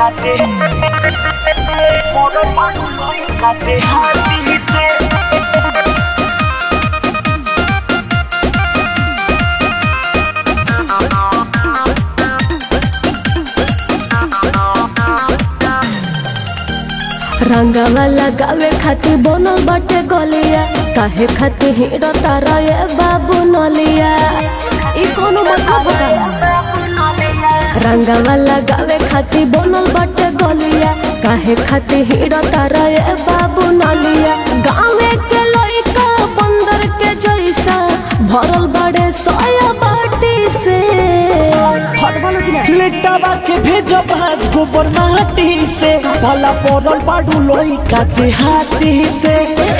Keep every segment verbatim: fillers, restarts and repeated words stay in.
काटे मोर पानी काटे हाथी से रंगवा लगावे खातिर बनल बाटे गलिया काहे खातिर हीरो तारा ये बाबू नलिया ई कोनो मतलब होगा रंगवा लगावे खातिर बनल बाटे गलिया काहे खातिर हीरो तारा ये बाबू नलिया गाँवे के लइका बंदर के जैसा भरल बड़े सोया बाटी से लेटावा के भेजो भाज गोबर माटी से भला पड़ल बाडू लोई का देहाती से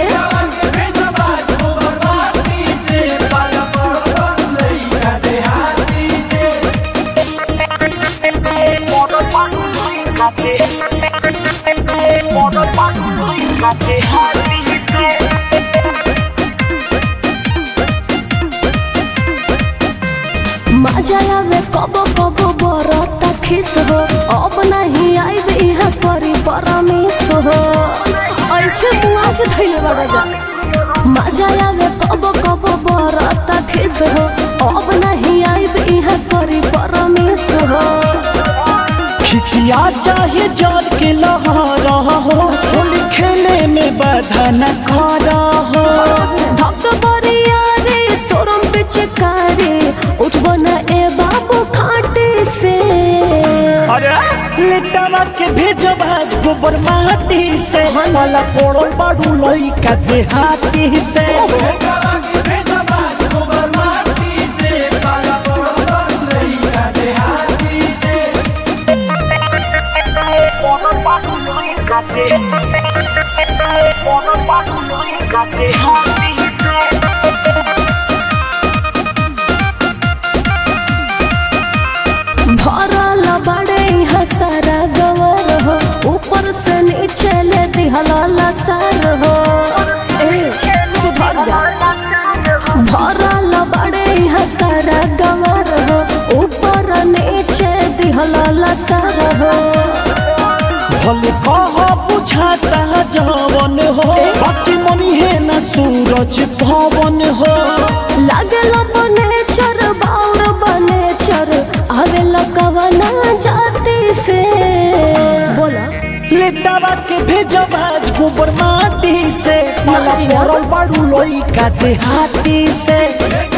मजा आवे कबो कबो बरता खिस हो अब नहीं आइब यहाँ करी परमिस हो ऐसे मुआ के धैले बड़ा जा मजा आवे कबो कबो बरता खिस हो अब नहीं आइब यहाँ करी परमिस हो खिसिया चाहे जल के लहरा हो होली खेले में बाधा न खड़ा हो धक बरिया रे तोरम पिचकारी उठबो न ए बाबू खाटे से लेटावा के भेजो भाज गोबर माटी से वाला पड़ल बाडू लोई का देहाती से भरल बड़े यहाँ सारा गवर हो ऊपर से नीचे ले दिहला सार हो ए सुधर जा भरल बड़े यहाँ सारा गवर हो ऊपर नीचे दिहला सार हो भले कह बुझाता जवन हो बाकी मनी है ना सूरज भवन हो लागल बने चर बाउर बने चर आवे लकवना जाती से बोला लेटावा के भेजो भाज गोबर माटी से वाला पड़ल बाडू लोई का देहाती से